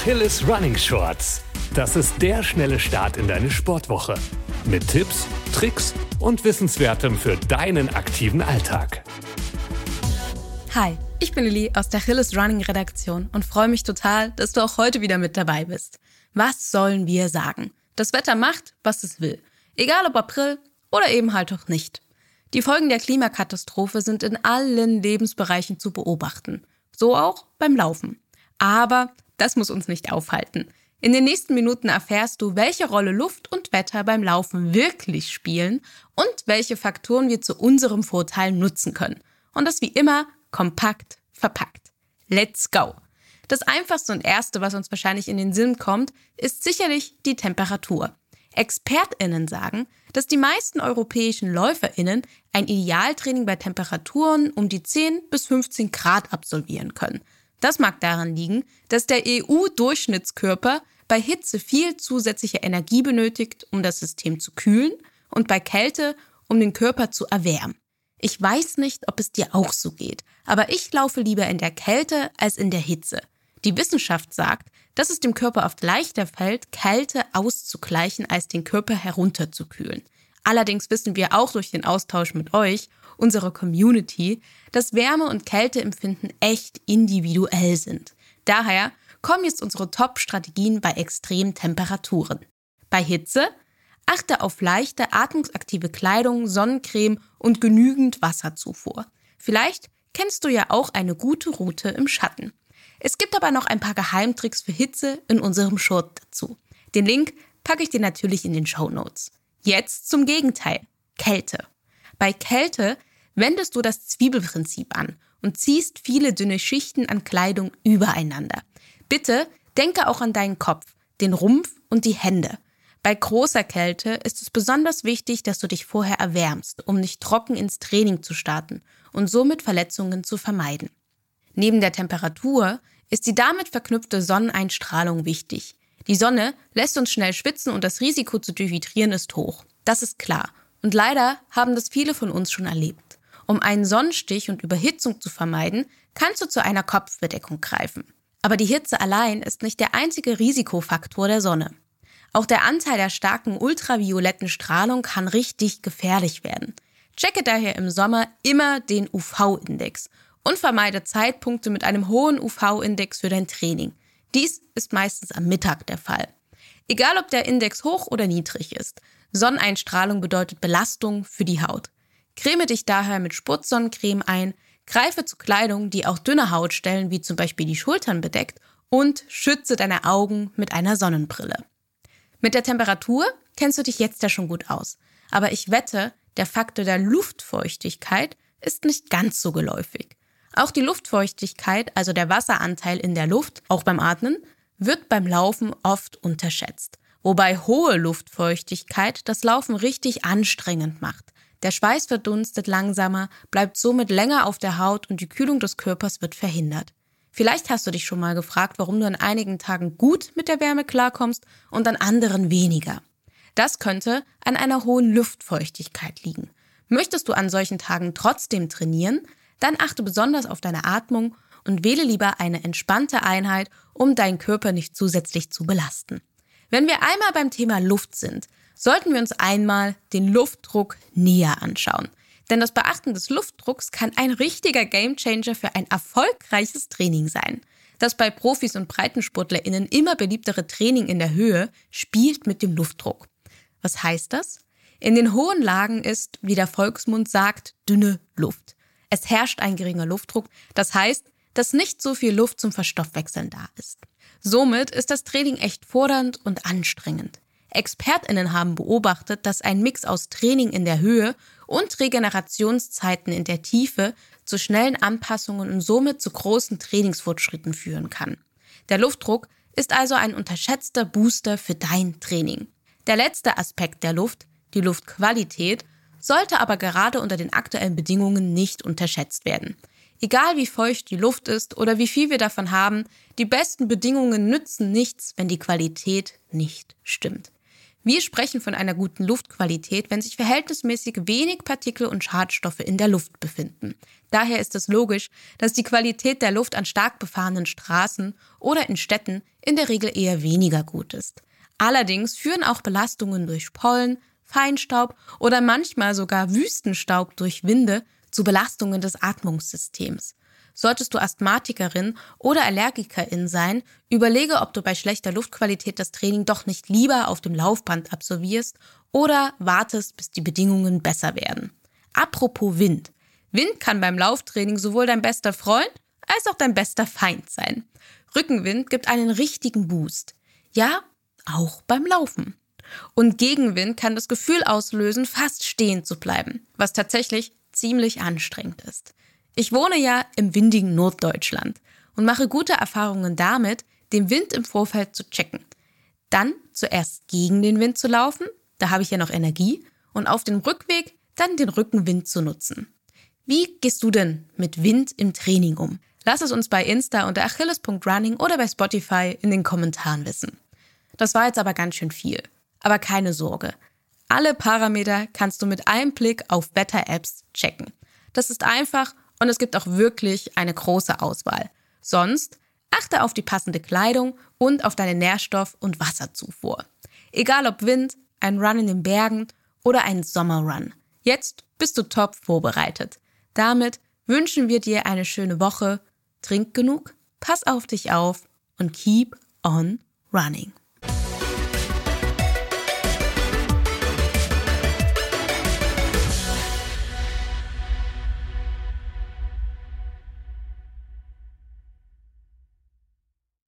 Achilles Running Shorts. Das ist der schnelle Start in deine Sportwoche. Mit Tipps, Tricks und Wissenswertem für deinen aktiven Alltag. Hi, ich bin Lilly aus der Achilles Running Redaktion und freue mich total, dass du auch heute wieder mit dabei bist. Was sollen wir sagen? Das Wetter macht, was es will. Egal ob April oder eben halt auch nicht. Die Folgen der Klimakatastrophe sind in allen Lebensbereichen zu beobachten. So auch beim Laufen. Aber das muss uns nicht aufhalten. In den nächsten Minuten erfährst du, welche Rolle Luft und Wetter beim Laufen wirklich spielen und welche Faktoren wir zu unserem Vorteil nutzen können. Und das wie immer kompakt verpackt. Let's go! Das Einfachste und Erste, was uns wahrscheinlich in den Sinn kommt, ist sicherlich die Temperatur. ExpertInnen sagen, dass die meisten europäischen LäuferInnen ein Idealtraining bei Temperaturen um die 10 bis 15 Grad absolvieren können. Das mag daran liegen, dass der EU-Durchschnittskörper bei Hitze viel zusätzliche Energie benötigt, um das System zu kühlen und bei Kälte, um den Körper zu erwärmen. Ich weiß nicht, ob es dir auch so geht, aber ich laufe lieber in der Kälte als in der Hitze. Die Wissenschaft sagt, dass es dem Körper oft leichter fällt, Kälte auszugleichen, als den Körper herunterzukühlen. Allerdings wissen wir auch durch den Austausch mit euch, unserer Community, dass Wärme- und Kälteempfinden echt individuell sind. Daher kommen jetzt unsere Top-Strategien bei extremen Temperaturen. Bei Hitze achte auf leichte, atmungsaktive Kleidung, Sonnencreme und genügend Wasserzufuhr. Vielleicht kennst du ja auch eine gute Route im Schatten. Es gibt aber noch ein paar Geheimtricks für Hitze in unserem Short dazu. Den Link packe ich dir natürlich in den Shownotes. Jetzt zum Gegenteil, Kälte. Bei Kälte wendest du das Zwiebelprinzip an und ziehst viele dünne Schichten an Kleidung übereinander. Bitte denke auch an deinen Kopf, den Rumpf und die Hände. Bei großer Kälte ist es besonders wichtig, dass du dich vorher erwärmst, um nicht trocken ins Training zu starten und somit Verletzungen zu vermeiden. Neben der Temperatur ist die damit verknüpfte Sonneneinstrahlung wichtig. Die Sonne lässt uns schnell schwitzen und das Risiko zu dehydrieren ist hoch. Das ist klar. Und leider haben das viele von uns schon erlebt. Um einen Sonnenstich und Überhitzung zu vermeiden, kannst du zu einer Kopfbedeckung greifen. Aber die Hitze allein ist nicht der einzige Risikofaktor der Sonne. Auch der Anteil der starken ultravioletten Strahlung kann richtig gefährlich werden. Checke daher im Sommer immer den UV-Index und vermeide Zeitpunkte mit einem hohen UV-Index für dein Training. Dies ist meistens am Mittag der Fall. Egal ob der Index hoch oder niedrig ist, Sonneneinstrahlung bedeutet Belastung für die Haut. Creme dich daher mit Spurzsonnencreme ein, greife zu Kleidung, die auch dünne Hautstellen wie zum Beispiel die Schultern bedeckt und schütze deine Augen mit einer Sonnenbrille. Mit der Temperatur kennst du dich jetzt ja schon gut aus. Aber ich wette, der Faktor der Luftfeuchtigkeit ist nicht ganz so geläufig. Auch die Luftfeuchtigkeit, also der Wasseranteil in der Luft, auch beim Atmen, wird beim Laufen oft unterschätzt. Wobei hohe Luftfeuchtigkeit das Laufen richtig anstrengend macht. Der Schweiß verdunstet langsamer, bleibt somit länger auf der Haut und die Kühlung des Körpers wird verhindert. Vielleicht hast du dich schon mal gefragt, warum du an einigen Tagen gut mit der Wärme klarkommst und an anderen weniger. Das könnte an einer hohen Luftfeuchtigkeit liegen. Möchtest du an solchen Tagen trotzdem trainieren, dann achte besonders auf deine Atmung und wähle lieber eine entspannte Einheit, um deinen Körper nicht zusätzlich zu belasten. Wenn wir einmal beim Thema Luft sind, sollten wir uns einmal den Luftdruck näher anschauen. Denn das Beachten des Luftdrucks kann ein richtiger Gamechanger für ein erfolgreiches Training sein. Das bei Profis und BreitensportlerInnen immer beliebtere Training in der Höhe spielt mit dem Luftdruck. Was heißt das? In den hohen Lagen ist, wie der Volksmund sagt, dünne Luft. Es herrscht ein geringer Luftdruck, das heißt, dass nicht so viel Luft zum Verstoffwechseln da ist. Somit ist das Training echt fordernd und anstrengend. ExpertInnen haben beobachtet, dass ein Mix aus Training in der Höhe und Regenerationszeiten in der Tiefe zu schnellen Anpassungen und somit zu großen Trainingsfortschritten führen kann. Der Luftdruck ist also ein unterschätzter Booster für dein Training. Der letzte Aspekt der Luft, die Luftqualität, sollte aber gerade unter den aktuellen Bedingungen nicht unterschätzt werden. Egal wie feucht die Luft ist oder wie viel wir davon haben, die besten Bedingungen nützen nichts, wenn die Qualität nicht stimmt. Wir sprechen von einer guten Luftqualität, wenn sich verhältnismäßig wenig Partikel und Schadstoffe in der Luft befinden. Daher ist es logisch, dass die Qualität der Luft an stark befahrenen Straßen oder in Städten in der Regel eher weniger gut ist. Allerdings führen auch Belastungen durch Pollen, Feinstaub oder manchmal sogar Wüstenstaub durch Winde zu Belastungen des Atmungssystems. Solltest du Asthmatikerin oder Allergikerin sein, überlege, ob du bei schlechter Luftqualität das Training doch nicht lieber auf dem Laufband absolvierst oder wartest, bis die Bedingungen besser werden. Apropos Wind. Wind kann beim Lauftraining sowohl dein bester Freund als auch dein bester Feind sein. Rückenwind gibt einen richtigen Boost. Ja, auch beim Laufen. Und Gegenwind kann das Gefühl auslösen, fast stehen zu bleiben, was tatsächlich ziemlich anstrengend ist. Ich wohne ja im windigen Norddeutschland und mache gute Erfahrungen damit, den Wind im Vorfeld zu checken. Dann zuerst gegen den Wind zu laufen, da habe ich ja noch Energie, und auf dem Rückweg dann den Rückenwind zu nutzen. Wie gehst du denn mit Wind im Training um? Lass es uns bei Insta unter achilles.running oder bei Spotify in den Kommentaren wissen. Das war jetzt aber ganz schön viel. Aber keine Sorge. Alle Parameter kannst du mit einem Blick auf Wetter-Apps checken. Das ist einfach und es gibt auch wirklich eine große Auswahl. Sonst achte auf die passende Kleidung und auf deine Nährstoff- und Wasserzufuhr. Egal ob Wind, ein Run in den Bergen oder ein Sommerrun. Jetzt bist du top vorbereitet. Damit wünschen wir dir eine schöne Woche. Trink genug, pass auf dich auf und keep on running.